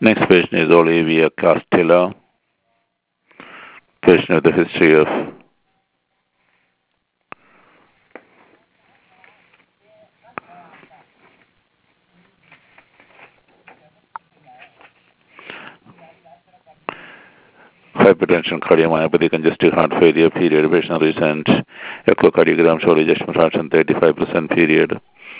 Next patient is Olivia Castilla, patient with a history of hypertension, cardiomyopathy, congestive heart failure, period, patient recent echocardiogram show ejection fraction 35% period.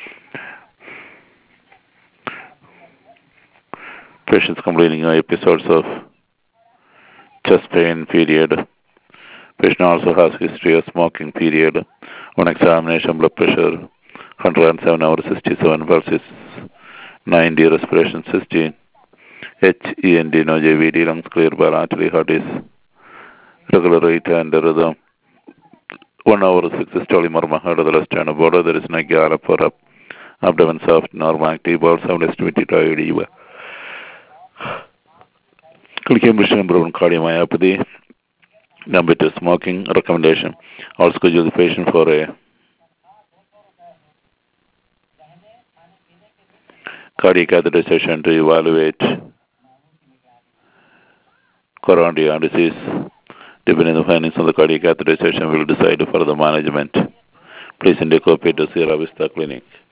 Patients complaining of episodes of chest pain, period. Patient also has history of smoking, period. On examination, blood pressure 107 over 67 versus 90, respiration 16. HEND, no JVD, lungs clear bilaterally, heart is regular rate and rhythm. 1 hour 6 systole, normal heart of the left hand border, there is no gallop for up. Abdomen soft, normal active, bowel sound estimated IUD. Clinical mission proven cardiomyopathy, number 2 smoking, recommendation. Also schedule the patient for a cardiac catheterization to evaluate coronary artery disease. Depending on the findings of the cardiac catheterization, we will decide further management. Please indicate to Sierra Vista Clinic.